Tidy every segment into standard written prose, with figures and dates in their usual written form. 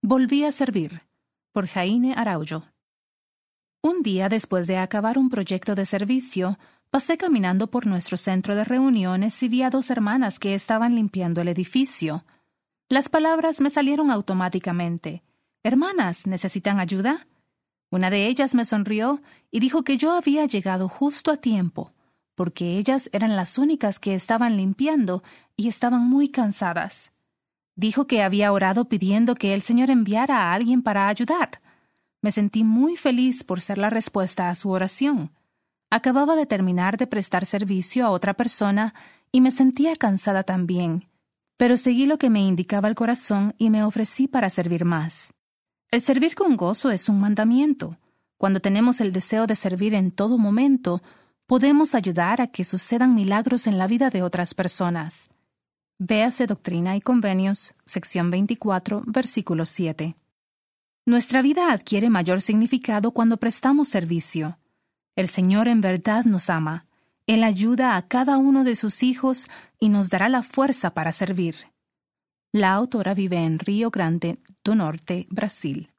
Volví a servir, por Jaime Araujo. Un día después de acabar un proyecto de servicio, pasé caminando por nuestro centro de reuniones y vi a 2 hermanas que estaban limpiando el edificio. Las palabras me salieron automáticamente. «Hermanas, ¿necesitan ayuda?» Una de ellas me sonrió y dijo que yo había llegado justo a tiempo, porque ellas eran las únicas que estaban limpiando y estaban muy cansadas. Dijo que había orado pidiendo que el Señor enviara a alguien para ayudar. Me sentí muy feliz por ser la respuesta a su oración. Acababa de terminar de prestar servicio a otra persona y me sentía cansada también, pero seguí lo que me indicaba el corazón y me ofrecí para servir más. El servir con gozo es un mandamiento. Cuando tenemos el deseo de servir en todo momento, podemos ayudar a que sucedan milagros en la vida de otras personas. Véase Doctrina y Convenios, sección 24, versículo 7. Nuestra vida adquiere mayor significado cuando prestamos servicio. El Señor en verdad nos ama. Él ayuda a cada uno de sus hijos y nos dará la fuerza para servir. La autora vive en Río Grande do Norte, Brasil.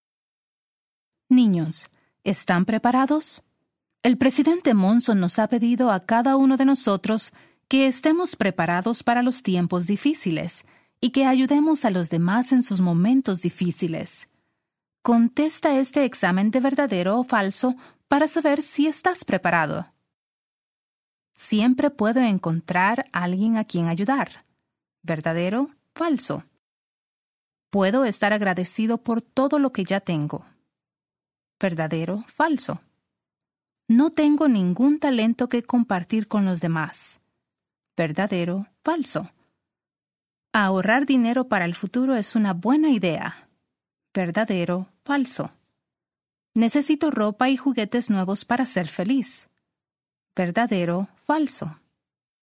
Niños, ¿están preparados? El presidente Monson nos ha pedido a cada uno de nosotros que estemos preparados para los tiempos difíciles y que ayudemos a los demás en sus momentos difíciles. Contesta este examen de verdadero o falso para saber si estás preparado. Siempre puedo encontrar a alguien a quien ayudar. ¿Verdadero? Falso. Puedo estar agradecido por todo lo que ya tengo. ¿Verdadero? Falso. No tengo ningún talento que compartir con los demás. ¿Verdadero? Falso. Ahorrar dinero para el futuro es una buena idea. ¿Verdadero? Falso. Necesito ropa y juguetes nuevos para ser feliz. ¿Verdadero? Falso.